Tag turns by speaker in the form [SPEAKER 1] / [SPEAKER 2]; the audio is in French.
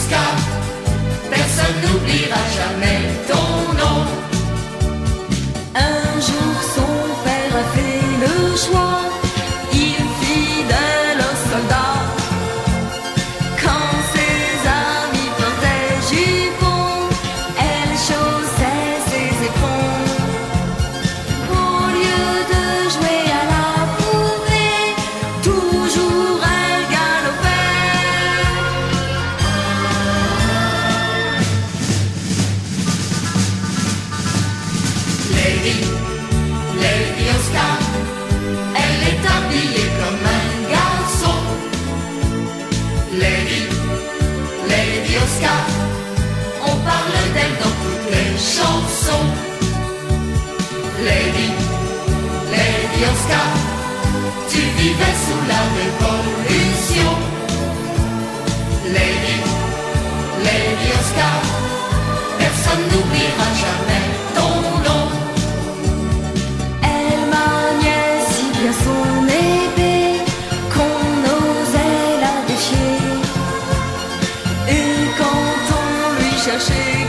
[SPEAKER 1] Oscar, personne n'oubliera jamais ton nom.
[SPEAKER 2] Un jour son père a fait le choix, il fidèle au soldat. Quand ses amis portaient jupons, elle chaussait ses éperons. Au lieu de jouer à la poupée, toujours elle galopait.
[SPEAKER 1] Lady Oscar, elle est habillée comme un garçon. Lady Oscar, on parle d'elle dans toutes les chansons. Lady Oscar, tu vivais sous la révolution. Lady Oscar, personne n'oubliera jamais ton nom.
[SPEAKER 2] Elle maniait si bien son épée qu'on osait la défier. Et quand on lui cherchait